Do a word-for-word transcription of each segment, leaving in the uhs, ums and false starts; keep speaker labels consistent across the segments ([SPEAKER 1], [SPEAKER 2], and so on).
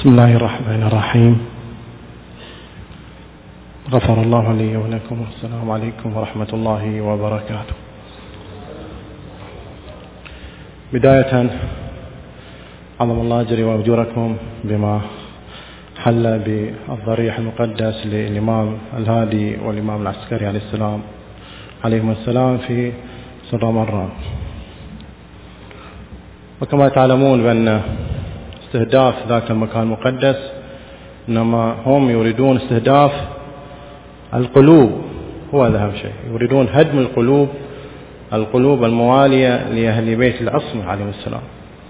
[SPEAKER 1] بسم الله الرحمن الرحيم. غفر الله لي ولكم، والسلام عليكم ورحمة الله وبركاته. بداية عظم الله أجري وأجوركم بما حل بالضريح المقدس للإمام الهادي والإمام العسكري عليه السلام عليهم السلام في سر مرة. وكما تعلمون بأن استهداف ذاك المكان المقدس إنما هم يريدون استهداف القلوب، هو أهم شيء، يريدون هدم القلوب القلوب الموالية لأهل بيت العصمة عليهم السلام.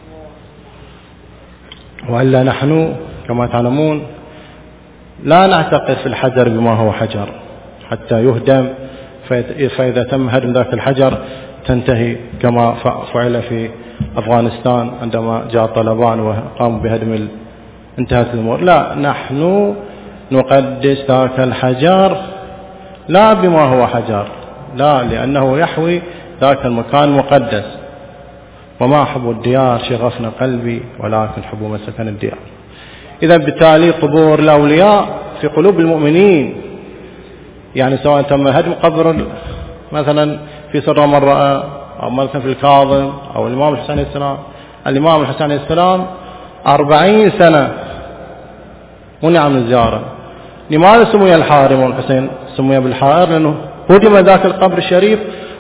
[SPEAKER 1] وإلا نحن كما تعلمون لا نعتقد في الحجر بما هو حجر حتى يهدم، فإذا تم هدم ذاك الحجر تنتهي كما فعل في أفغانستان عندما جاء طالبان وقاموا بهدم ال... انتهت الأمور. لا، نحن نقدس ذاك الحجر لا بما هو حجر، لا، لأنه يحوي ذاك المكان المقدس. وما حب الديار شغفنا قلبي ولكن حب مسكن الديار. إذا بالتالي قبور الأولياء في قلوب المؤمنين، يعني سواء تم هدم قبر مثلا في سر مرة أو مثلا في الكاظم أو الإمام الحسين عليه السلام. الإمام الحسين عليه السلام أربعين سنة منع من الزيارة. لماذا سمي الحار الإمام الحسين؟ سمي بالحائر لأنه هدم ذاك القبر الشريف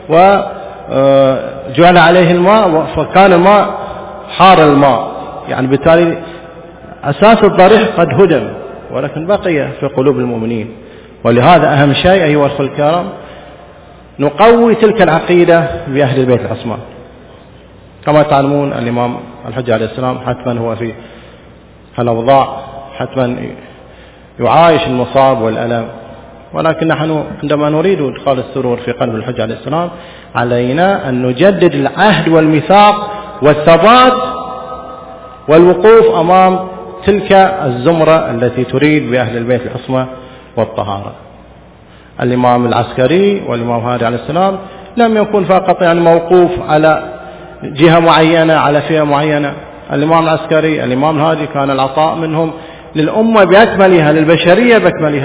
[SPEAKER 1] وجعل عليه الماء، فكان الماء حار الماء، يعني بالتالي أساس الضريح قد هدم ولكن بقي في قلوب المؤمنين. ولهذا أهم شيء أيها الأخوة الكرام نقوي تلك العقيدة بأهل البيت العصماء. كما تعلمون الإمام الحجة عليه السلام حتما هو في هالأوضاع، حتما يعايش المصاب والألم، ولكن نحن عندما نريد إدخال السرور في قلب الحجة عليه السلام علينا أن نجدد العهد والميثاق والثبات والوقوف أمام تلك الزمرة التي تريد بأهل البيت العصمة والطهارة. الإمام العسكري والإمام الهادي عليه السلام لم يكن فقط يعني موقوف على جهة معينة على فئة معينة. الإمام العسكري الإمام الهادي كان العطاء منهم للأمة بأكملها، للبشرية بأكملها.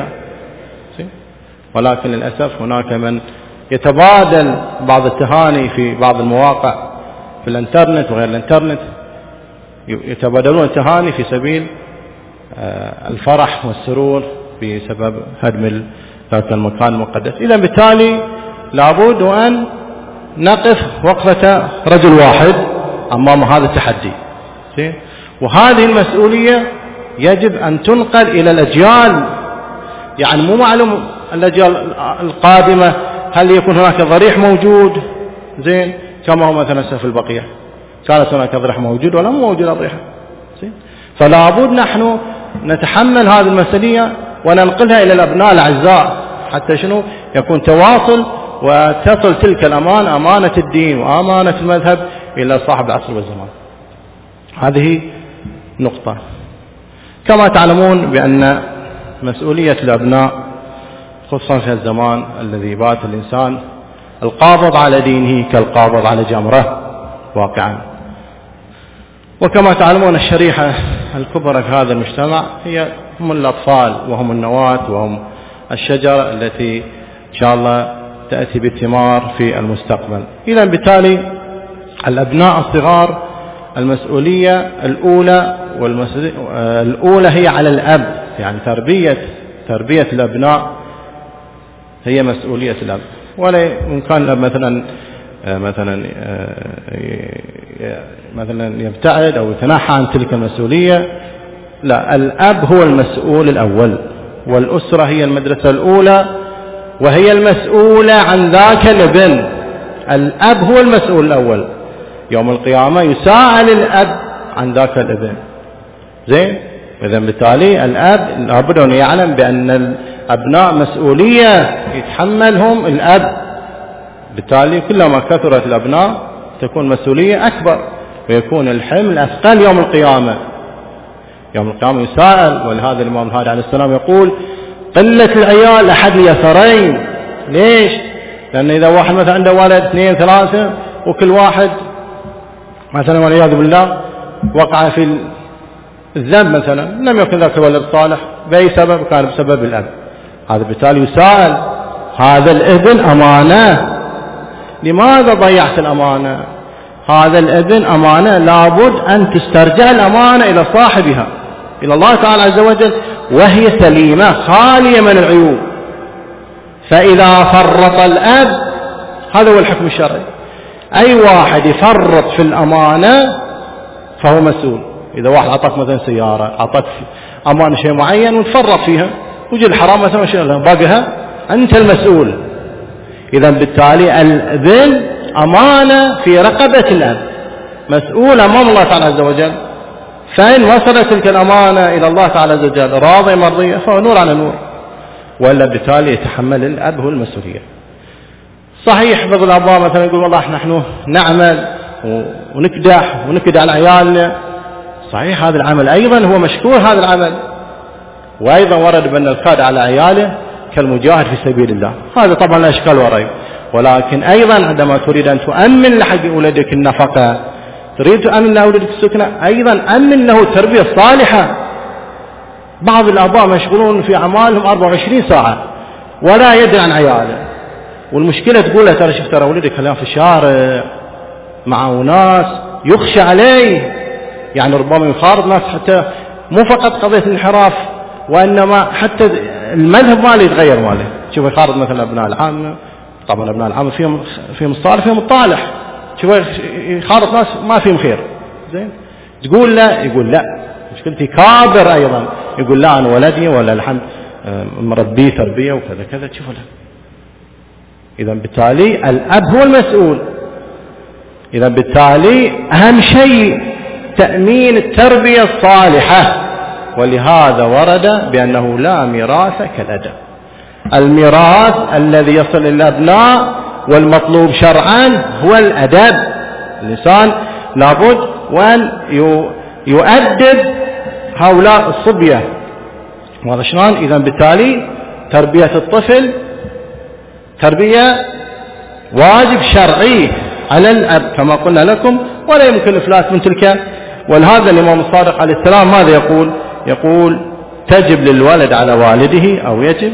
[SPEAKER 1] ولكن للأسف هناك من يتبادل بعض التهاني في بعض المواقع في الانترنت وغير الانترنت، يتبادلون التهاني في سبيل الفرح والسرور بسبب هدم ذاك المكان المقدس. إذا بالتالي لابد أن نقف وقفة رجل واحد أمام هذا التحدي، وهذه المسؤولية يجب أن تنقل إلى الأجيال. يعني مو معلوم الأجيال القادمة هل يكون هناك ضريح موجود زين كما هو مثلا في البقية كانت هناك ضريح موجود ولا مو موجود الضريحة. فلا بد نحن نتحمل هذه المسؤولية وننقلها إلى الأبناء الأعزاء حتى شنو يكون تواصل وتصل تلك الأمان أمانة الدين وأمانة المذهب إلى صاحب العصر والزمان. هذه نقطة. كما تعلمون بأن مسؤولية الأبناء خصوصا في الزمان الذي بات الإنسان القابض على دينه كالقابض على جمرة واقعا. وكما تعلمون الشريحة الكبرى في هذا المجتمع هي هم الأطفال، وهم النواة، وهم الشجرة التي إن شاء الله تأتي بالثمار في المستقبل. إذا بالتالي الأبناء الصغار المسؤولية الأولى والمسؤولية الأولى هي على الأب، يعني تربية تربية الأبناء هي مسؤولية الأب. ولا إن كان الأب مثلا مثلا مثلا يبتعد أو يتنحى عن تلك المسؤولية، لا، الأب هو المسؤول الأول، والأسرة هي المدرسة الأولى وهي المسؤولة عن ذاك الابن. الأب هو المسؤول الأول، يوم القيامة يسأل الأب عن ذاك الابن. زين، إذا بالتالي الأب لابد أن يعلم بأن الأبناء مسؤولية يتحملهم الأب. بالتالي كلما كثرت الأبناء تكون مسؤولية أكبر ويكون الحمل أثقل يوم القيامة. يوم القيامة يسأل. ولهذا الإمام الهادي عليه السلام يقول قلة العيال أحد اليسرين. ليش؟ لأن إذا واحد مثلا عنده ولد اثنين ثلاثة وكل واحد مثلا والعياذ بالله وقع في الذنب مثلا لم يكن ذاك الولد صالح بأي سبب، كان بسبب الأب، هذا بالتالي يسأل هذا الابن أمانة، لماذا ضيعت الأمانة؟ هذا الابن أمانة، لابد أن تسترجع الأمانة إلى صاحبها، إلى الله تعالى عز وجل، وهي سليمة خالية من العيوب. فإذا فرط الأب، هذا هو الحكم الشرعي، أي واحد يفرط في الأمانة فهو مسؤول. إذا واحد أعطاك مثلا سيارة، أعطاك أمانة شيء معين وتفرط فيها وجد الحرام مثلا شيء باقها، أنت المسؤول. إذا بالتالي الابن أمانة في رقبة الأب، مسؤول أمام الله تعالى عز وجل. فإن وصلت تلك الأمانة إلى الله تعالى عز وجل راضي مرضية فهو نور على نور، ولا بالتالي يتحمل الأب هو المسؤولية. صحيح بعض الآباء مثلا يقول والله نحن نعمل ونكدح ونكد على عيالنا، صحيح هذا العمل أيضا هو مشكور هذا العمل، وأيضا ورد بأن الكاد على عياله كالمجاهد في سبيل الله، هذا طبعا لا إشكال وريب. ولكن أيضا عندما تريد أن تؤمن لحق ولدك النفقة، تريد تؤمن لأولادك السكنة، أيضا أمن له التربية الصالحة. بعض الآباء مشغولون في أعمالهم أربعة وعشرين ساعة ولا يدري عن عياله، والمشكلة تقول له ترى شفت ترى ولدك الآن في الشارع مع ناس يخشى عليه، يعني ربما يخارط ناس، حتى مو فقط قضية الانحراف وإنما حتى المذهب ماله يتغير ماله. شوف يخارط مثلا أبناء العامة، طبعا أبناء العامة فيهم فيهم الصالح فيهم الطالح، شوف يخارط ناس ما فيهم خير، زين تقول لا، يقول لا، مشكلتي كابر أيضا، يقول لا أنا ولدي ولا الحمد مربيه تربية وكذا كذا، تشوفوا له. إذا بالتالي الأب هو المسؤول. إذا بالتالي أهم شيء تأمين التربية الصالحة، ولهذا ورد بأنه لا ميراث كالأدب. الميراث الذي يصل للأبناء والمطلوب شرعا هو الأدب. الإنسان لابد وأن يؤدب هؤلاء الصبية، وهذا شلون؟ إذا بالتالي تربية الطفل تربية واجب شرعي على الأب كما قلنا لكم، ولا يمكن الإفلات من تلك. ولهذا الإمام الصادق عليه السلام ماذا يقول؟ يقول تجب للولد على والده، أو يجب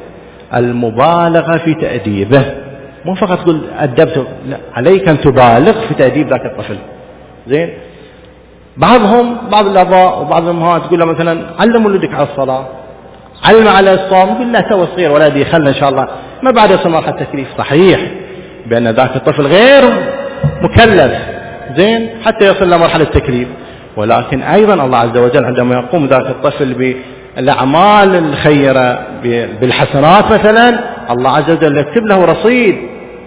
[SPEAKER 1] المبالغة في تأديبه، مو فقط تقول أدبته، لا، عليك أن تبالغ في تأديب ذاك الطفل. زين، بعضهم بعض الآباء وبعض الأمهات تقول له مثلا علم ولدك على الصلاة، علم على الصوم، يقول لا تو صغير ولدي خلنا إن شاء الله ما بعد يصل مرحلة التكليف. صحيح بأن ذاك الطفل غير مكلف، زين، حتى يصل لمرحلة التكليف، ولكن أيضا الله عز وجل عندما يقوم ذاك الطفل بالأعمال الخيرة بالحسنات مثلا، الله عز وجل يكتب له رصيد.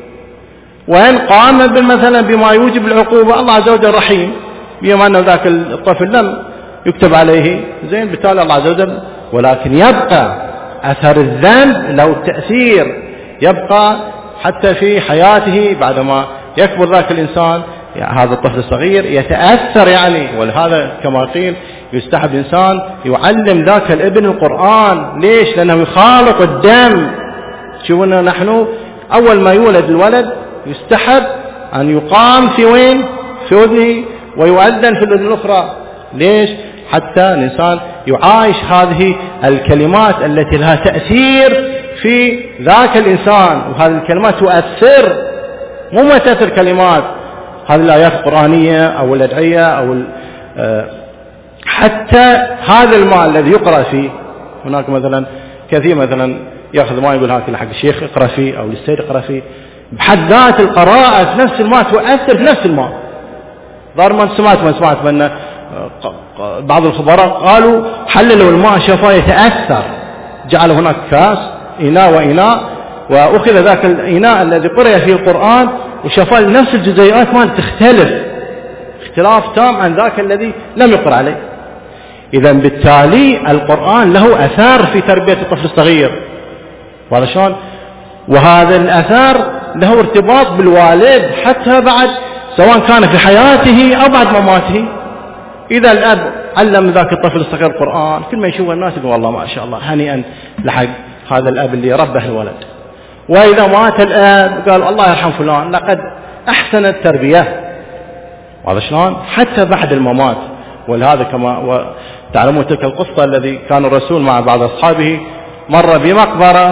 [SPEAKER 1] وإن قام مثلا بما يوجب العقوبة، الله عز وجل رحيم، بما أن ذاك الطفل لم يكتب عليه، زين، بالتالي الله عز وجل، ولكن يبقى أثر الذنب له تأثير، يبقى حتى في حياته بعدما يكبر ذاك الإنسان، يعني هذا الطفل الصغير يتأثر يعني. ولهذا كما قيل يستحب الإنسان يعلم ذاك الابن القرآن. ليش؟ لأنه يخالط الدم. شوفنا نحن أول ما يولد الولد يستحب أن يقام في وين؟ في أذنه، ويؤذن في الأذن الأخرى. ليش؟ حتى الإنسان يعايش هذه الكلمات التي لها تأثير في ذاك الإنسان، وهذه الكلمات تؤثر، مو ما تأثر كلمات هذه الآيات القرآنية أو الأدعية أو حتى هذا الماء الذي يقرأ فيه. هناك مثلا كثير مثلا يأخذ ماء يقول هاك حق الشيخ اقرأ فيه أو للسيد اقرأ فيه، بحد ذات القراءة في نفس الماء تؤثر في نفس الماء. ظهر ما سمعت ما سمعت بأن بعض الخبراء قالوا حللوا الماء شافوا يتأثر، جعلوا هناك كاس إناء وإناء، وأخذ ذاك الإناء الذي قرأ فيه القرآن وشافوا نفس الجزيئات ما تختلف اختلاف تام عن ذاك الذي لم يقرأ عليه. إذا بالتالي القرآن له أثار في تربية الطفل الصغير، وهذا شلون؟ وهذا الأثار له ارتباط بالوالد حتى بعد، سواء كان في حياته أو بعد مماته. إذا الأب علم ذاك الطفل الصغير القرآن، كل ما يشوف الناس يقول والله ما شاء الله هنيئا لحق هذا الأب اللي ربه الولد. وإذا مات الأب قال الله يرحم فلان لقد أحسن التربية. وهذا شلون؟ حتى بعد الممات. ولهذا كما تعلمون تلك القصة الذي كان الرسول مع بعض أصحابه مر بمقبرة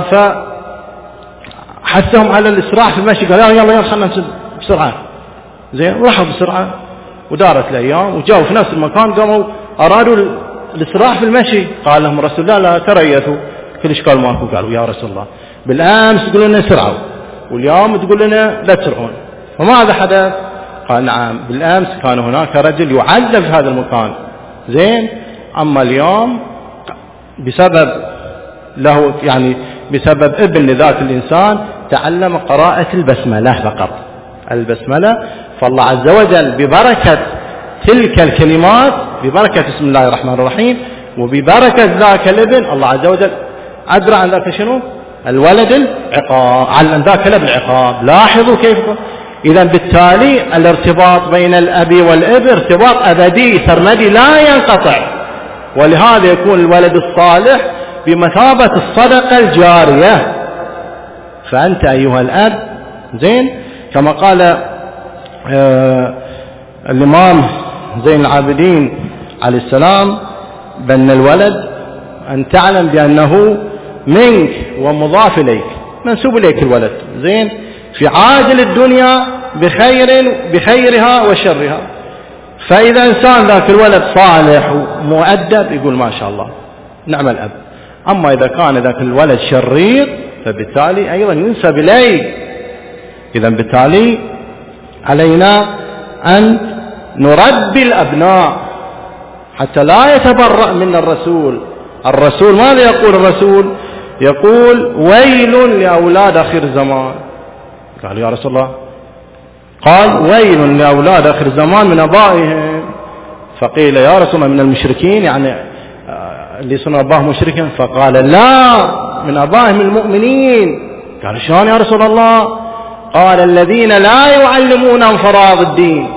[SPEAKER 1] فحثهم على الإسراع في المشي، قال يلا يلا خلنا نمشي بسرعة. زين راحوا بسرعة ودارت الأيام وجاءوا في نفس المكان قاموا أرادوا الإسراع في المشي. قال لهم الرسول لا لا تريثوا، كل إشكال ماكو. قالوا يا رسول الله بالأمس تقول لنا سرعوا واليوم تقول لنا لا تسرعون، فماذا حدث؟ قال نعم بالأمس كان هناك رجل يعذب في هذا المكان، زين أما اليوم بسبب له يعني بسبب ابن ذات الإنسان تعلم قراءة البسملة فقط، البسملة، فالله عز وجل ببركة تلك الكلمات، ببركة بسم الله الرحمن الرحيم وببركة ذاك الابن، الله عز وجل أدرى عن ذاك شنو؟ الولد العقاب، علم ذاك الابن العقاب. لاحظوا كيف. إذا بالتالي الارتباط بين الأب والابن ارتباط أبدي سرمدي لا ينقطع، ولهذا يكون الولد الصالح بمثابة الصدقة الجارية. فأنت أيها الأب زين كما قال آه الإمام زين العابدين عليه السلام بأن الولد أن تعلم بأنه منك ومضاف إليك، منسوب إليك الولد، زين في عاجل الدنيا بخير بخيرها وشرها. فإذا إنسان ذاك الولد صالح ومؤدب يقول ما شاء الله نعم الأب. أما إذا كان ذاك الولد شرير فبالتالي أيضا ينسب إليه. إذا بالتالي علينا أن نربي الأبناء حتى لا يتبرأ من الرسول. الرسول ماذا يقول الرسول؟ يقول ويل لأولاد آخر الزمان. قال يا رسول الله، قال ويل لأولاد آخر الزمان من أبائهم. فقيل يا رسول الله من المشركين، يعني اللي صنع أباه مشركا؟ فقال لا من أبائهم المؤمنين. قال شلون يا رسول الله؟ قال الذين لا يعلمونهم فرائض الدين.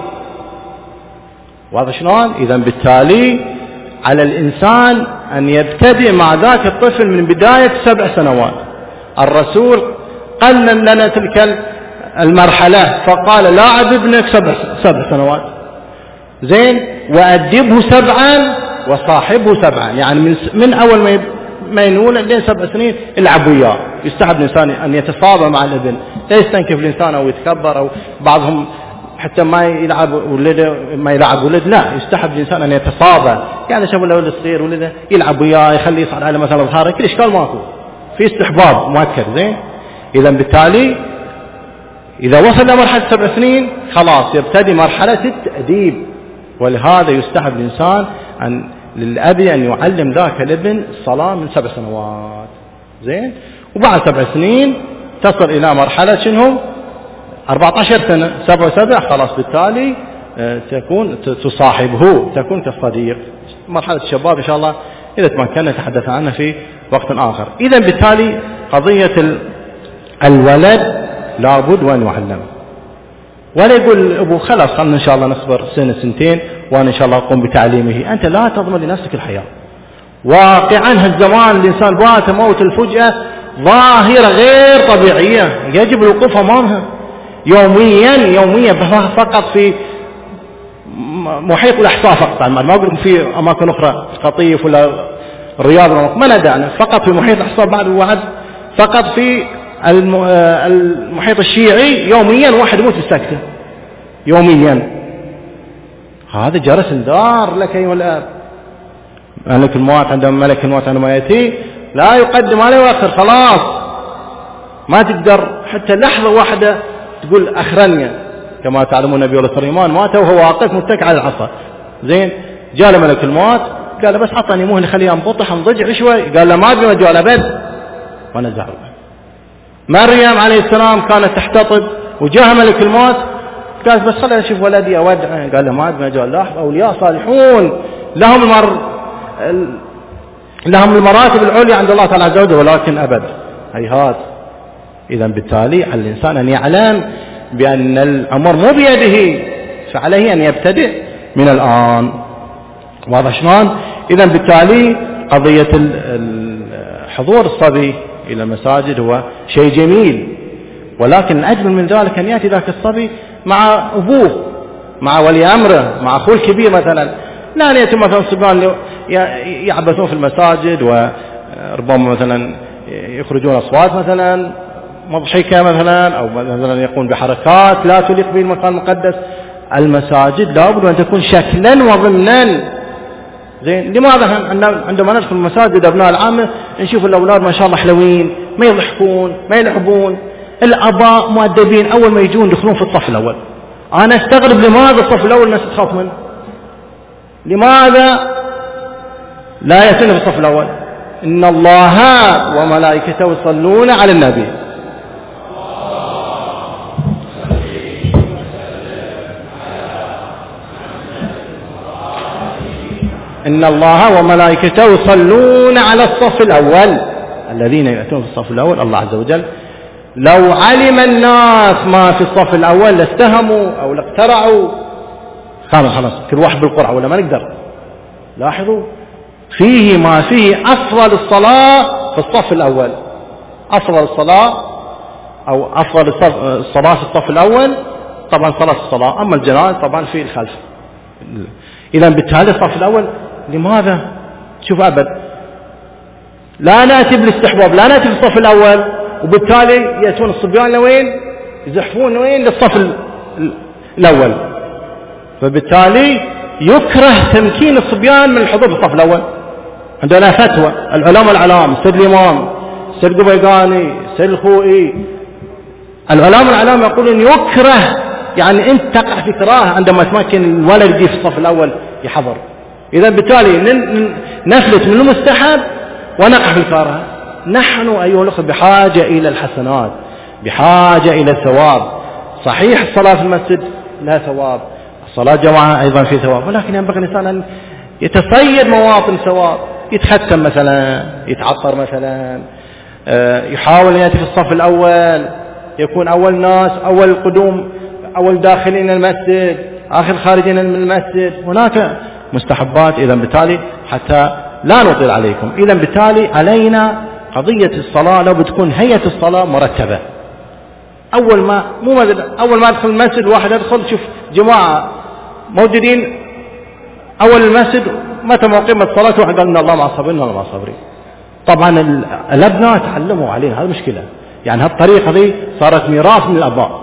[SPEAKER 1] واضح شلون؟ إذا بالتالي على الإنسان أن يبتدئ مع ذاك الطفل من بداية سبع سنوات. الرسول قلل لنا تلك المرحلة فقال لاعب ابنك سبع, سبع سنوات، زين وأدبه سبعا وصاحبه سبعا، يعني من, من أول ما ما ينول لين سبع سنين العب وياه. يستحب الإنسان أن يتصابى مع الابن، لا يستنكف الإنسان أو يتكبر، أو بعضهم حتى ما يلعب ولده ما يلعب ولد، لا يستحب الإنسان أن يتصابى، يعني شوف الولد الصغير ولده يلعب وياه يخليه يصعد على مثلا ظهره، كل إشكال ماكو، في استحباب مؤكد. زين إذا بالتالي إذا وصل لمرحلة سبع سنين خلاص يبتدي مرحلة التأديب، ولهذا يستحب الإنسان أن للأب أن يعلم ذاك الابن الصلاة من سبع سنوات. زين وبعد سبع سنين تصل إلى مرحلة شنو؟ أربعة عشر سنة، سبع وسبع خلاص بالتالي تكون تصاحبه، تكون كالصديق. مرحلة الشباب إن شاء الله إذا تمكننا نتحدث عنها في وقت آخر. إذا بالتالي قضية الولد لابد وأن يعلم، ولا يقول أبو خلاص خلنا إن شاء الله نصبر سنة سنتين وأنا إن شاء الله أقوم بتعليمه. أنت لا تضمن لنفسك الحياة. واقعا هالزمان الإنسان بات موت الفجأة ظاهرة غير طبيعية يجب الوقوف أمامها يوميا يوميا فقط في محيط الأحصاء فقط، ما أقول في أماكن أخرى قطيف ولا الرياض ما ندعنا، فقط في محيط الأحصاء بعد وعد، فقط في المحيط الشيعي يوميا واحد يموت بالسكتة يوميا. هذا جرس دار لك أيها الآب. ملك الموت عندما ملك الموت عندما يأتي لا يقدم ولا يؤخر، خلاص ما تقدر حتى لحظة واحدة تقول أخرني. كما تعلمون نبي الله سليمان مات وهو واقف متكئ على العصا. زين جاء ملك الموت قال بس عطني مهل خليه انبطح انضجع شوي، قال له ما ابي مجال ابد ونزعه. مريم عليه السلام كانت تحتطب وجاء ملك الموت قال بس خليني اشوف ولدي اودعه، قال له ما ابي مجال. لاحظ اولياء صالحون لهم المر... لهم المراتب العليا عند الله تعالى عز وجل، ولكن ابد هيهات. اذا بالتالي على الانسان ان يعلم بان الامر مو بيده، فعليه ان يبتدئ من الان. واضح شلون؟ اذا بالتالي قضيه حضور الصبي الى المساجد هو شيء جميل، ولكن الاجمل من ذلك ان ياتي ذاك الصبي مع ابوه، مع ولي امره، مع اخوه الكبير مثلا، لا يأتي مثلا صبيان يعبثون في المساجد وربما مثلا يخرجون أصوات مثلا مضحكة مثلا، أو مثلا يقوم بحركات لا تليق بالمكان المقدس. المساجد لابد أن تكون شكلا وضمنا. زين، لماذا عندما ندخل المساجد أبناء العامة نشوف الأولاد ما شاء الله حلوين، ما يضحكون ما يلعبون، الآباء مؤدبين، أول ما يجون يدخلون في الصف الأول. أنا استغرب لماذا الصف الأول الناس تخاف منه؟ لماذا لا يأتون في الصف الأول؟ إن الله وملائكته يصلون على النبي. إن الله وملائكته يصلون على الصف الأول. الذين يأتون في الصف الأول الله عز وجل لو علم الناس ما في الصف الأول لاستهموا أو لاقترعوا. خلاص خلاص كل واحد بالقرعة ولا ما نقدر. لاحظوا فيه ما فيه أفضل الصلاة في الصف الأول. أفضل الصلاة أو أفضل الصلاة في الصف الأول طبعا صلاة الصلاة، أما الجنائز طبعا في الخلف. إذا بالتالي الصف الأول لماذا؟ شوف أبد لا نأتي بالاستحباب، لا نأتي في الصف الأول، وبالتالي يأتون الصبيان لوين؟ يزحفون لوين؟ للصف الأول. فبالتالي يكره تمكين الصبيان من الحضور في الصف الأول. عندنا فتوى العلماء العلام السيد الإمام السيد قبيقاني السيد الخوئي، العلماء العلام يقولون يكره، يعني أنت تقع في كراهة عندما تمكن الولد يجي في الصف الأول يحضر. إذا بالتالي نفلت من المستحب ونقع في الكراهة. نحن أيها الأخوة بحاجة إلى الحسنات، بحاجة إلى الثواب. صحيح الصلاة في المسجد لا ثواب، الصلاة جماعة أيضا في ثواب، ولكن ينبغي الإنسان أن يتصيد مواطن ثواب. يتختم مثلا، يتعطر مثلا، يحاول أن يأتي في الصف الأول، يكون أول ناس، أول قدوم، أول داخلين المسجد، آخر خارجين من المسجد. هناك مستحبات. إذا بالتالي حتى لا نطيل عليكم، إذا بالتالي علينا قضية الصلاة لو بتكون هيئة الصلاة مرتبة. أول ما مو أول ما أدخل المسجد واحد أدخل شوف جماعة موجودين أول المسجد متى موقيمة الصلاة واحد قال إن الله مع الصابرين ولا مع الصابرين. طبعا الأبناء تعلموا علينا، هذه مشكلة. يعني هالطريقة دي صارت ميراث من الأباء.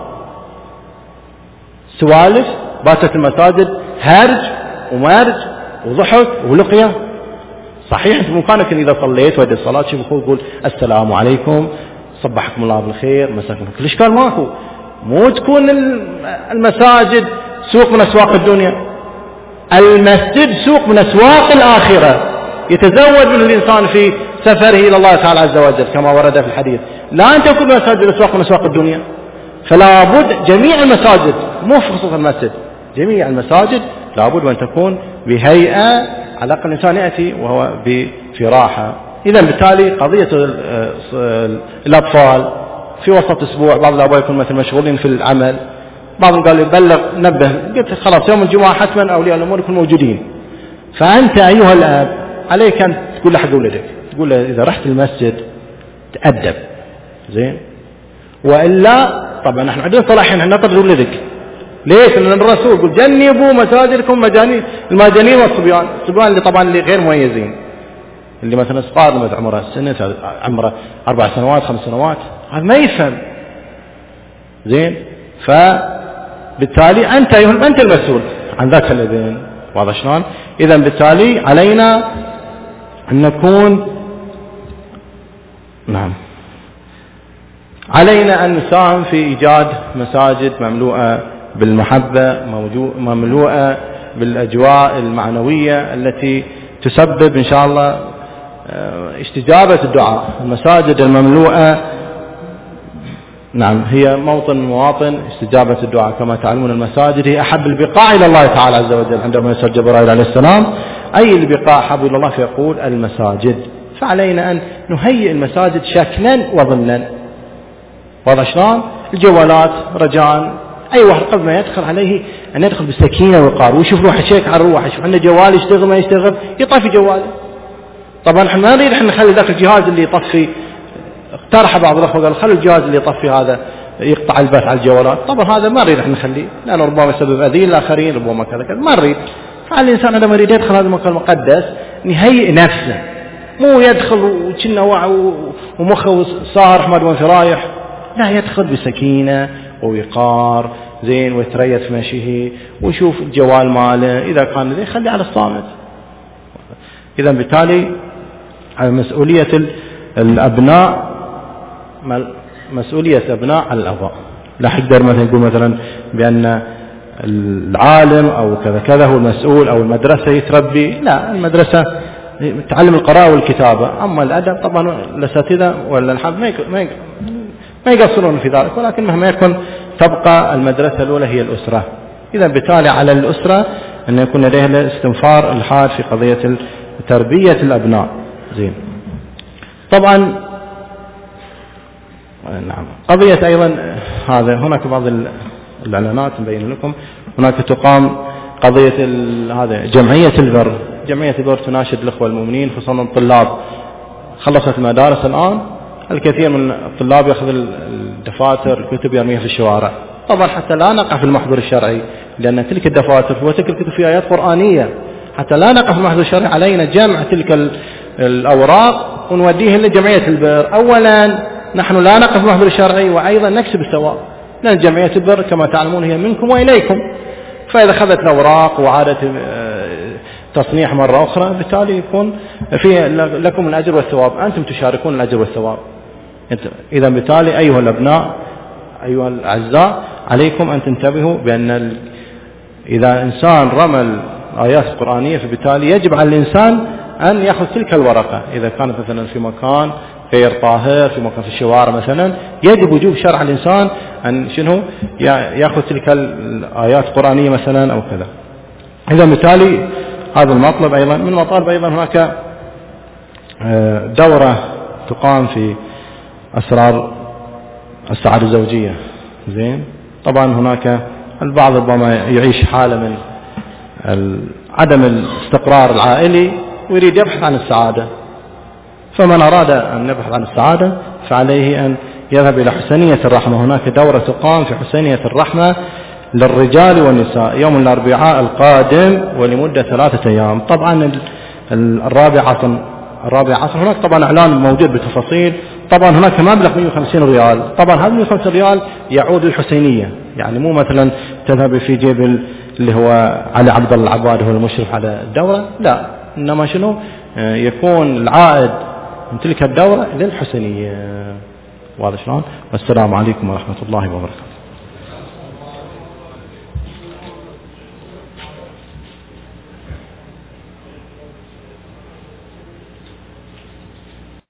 [SPEAKER 1] سوالف باتت المساجد هرج ومرج وضحك ولقية. صحيح انت بامكانك اذا صليت ودي الصلاه شوف اخوك يقول السلام عليكم صبحكم الله بالخير مساكم، كل اشكال ماكو. مو تكون المساجد سوق من اسواق الدنيا، المسجد سوق من اسواق الاخره يتزود منه الانسان في سفره الى الله تعالى عز وجل كما ورد في الحديث. لا ان تكون المساجد اسواق من اسواق الدنيا، فلا بد جميع المساجد مو في خصوص المسجد، جميع المساجد لابد أن تكون بهيئة على الأقل الإنسان يأتي وهو في راحة. إذا بالتالي قضية الأطفال في وسط أسبوع بعض الآباء يكون مثل مشغولين في العمل، بعضهم قال يبلغ نبه، قلت خلاص يوم الجمعة حتما أولياء الأمور يكونوا موجودين. فأنت أيها الأب عليك أن تقول لحق ولدك، تقول له إذا رحت المسجد تأدب زين، وإلا طبعا نحن عندنا صلاحين أن نطرد ولدك. ليش؟ لأن الرسول يقول جنبوا مساجدكم مجانين المجانين والصبيان، الصبيان اللي طبعا اللي غير مميزين، اللي مثلا صغار مثل عمره سنة عمره أربع سنوات خمس سنوات، هذا ما يفهم زين. فبالتالي أنت أيها أنت المسؤول عن ذاك الذين، واضح شلون؟ إذا بالتالي علينا أن نكون نعم علينا أن نساهم في إيجاد مساجد مملوءة بالمحبة، مملوءة بالأجواء المعنوية التي تسبب إن شاء الله استجابة الدعاء. المساجد المملوءة نعم هي موطن مواطن استجابة الدعاء. كما تعلمون المساجد هي أحب البقاع إلى الله تعالى عز وجل. عندما يسأل جبرائيل عليه السلام أي البقاع أحب إلى الله فيقول المساجد. فعلينا أن نهيئ المساجد شكلا وضمنا، واضح شلون؟ الجوالات رجاء أي واحد قبل ما يدخل عليه أن يدخل بالسكينة والوقار ويشوف روحه شيك على روحه، يشوف عنده جوال يشتغل ما يشتغل يطفي جواله. طبعا احنا ما نريد احنا نخلي ذاك الجهاز اللي يطفي، اقترح بعض الاخوه قال خلي الجهاز اللي يطفي هذا يقطع البث على الجوالات. طبعا هذا ما نريد احنا نخليه، لانه ربما يسبب اذى للاخرين، ربما كذا كذا ما نريد. فالإنسان عندما يريد يدخل هذا المكان المقدس يهيئ نفسه، مو يدخل وكنا وعي ومخه صار ما ادري رايح، لا، يدخل بسكينة ووقار زين ويتريث في مشيه ويشوف الجوال ماله، إذا كان ذي خلي على الصامت. إذا بالتالي مسؤولية الأبناء مسؤولية أبناء على الآباء. لا حقدر مثلا يقول مثلا بأن العالم أو كذا كذا هو المسؤول أو المدرسة يتربي، لا، المدرسة تعلم القراءة والكتابة، أما الأدب طبعا الأساتذة ولا الحافظ ما يقصرون في ذلك، ولكن مهما يكن تبقى المدرسة الأولى هي الأسرة. إذا بالتالي على الأسرة أن يكون لديها استنفار الحاد في قضية تربية الأبناء. زين. طبعا نعم قضية أيضا هذا هناك بعض الإعلانات نبين لكم، هناك تقام قضية هذا جمعية البر. جمعية البر تناشد الأخوة المؤمنين خصوصا الطلاب، خلصت المدارس الآن، الكثير من الطلاب يأخذ الدفاتر الكتب يرميها في الشوارع، طبعا حتى لا نقع في المحظور الشرعي، لأن تلك الدفاتر وتلك الكتب في آيات قرآنية، حتى لا نقع في المحظور الشرعي علينا جمع تلك الأوراق ونوديها لجمعية البر. أولا نحن لا نقع في المحظور الشرعي، وأيضا نكسب الثواب، لأن جمعية البر كما تعلمون هي منكم وإليكم، فإذا أخذت الأوراق وعادت تصنيح مرة أخرى بالتالي يكون في لكم الأجر والثواب، أنتم تشاركون الأجر والثواب. إذا بالتالي أيها الأبناء أيها الأعزاء عليكم أن تنتبهوا بأن إذا إنسان رمى الآيات القرآنية فبالتالي يجب على الإنسان أن يأخذ تلك الورقة، إذا كانت مثلا في مكان غير طاهر في مكان في الشوارع مثلا، يجب وجوب شرع الإنسان أن شنو يأخذ تلك الآيات القرآنية مثلا أو كذا. إذا بالتالي هذا المطلب. أيضا من المطالب أيضا هناك دورة تقام في أسرار السعادة الزوجية. زين. طبعا هناك البعض ربما يعيش حالة من عدم الاستقرار العائلي ويريد يبحث عن السعادة، فمن أراد أن يبحث عن السعادة فعليه أن يذهب إلى حسينية الرحمة. هناك دورة تقام في حسينية الرحمة للرجال والنساء يوم الأربعاء القادم ولمدة ثلاثة أيام. طبعا الرابع عصر الرابع عصر هناك طبعا إعلان موجود بالتفاصيل. طبعا هناك مبلغ مئة وخمسين ريال، طبعا هذا مئة وخمسين ريال يعود للحسينية، يعني مو مثلا تذهب في جيب اللي هو علي عبد الله العباد هو المشرف على الدورة، لا، إنما شنو يكون العائد من تلك الدورة للحسينية. واضح شلون؟ والسلام عليكم ورحمة الله وبركاته.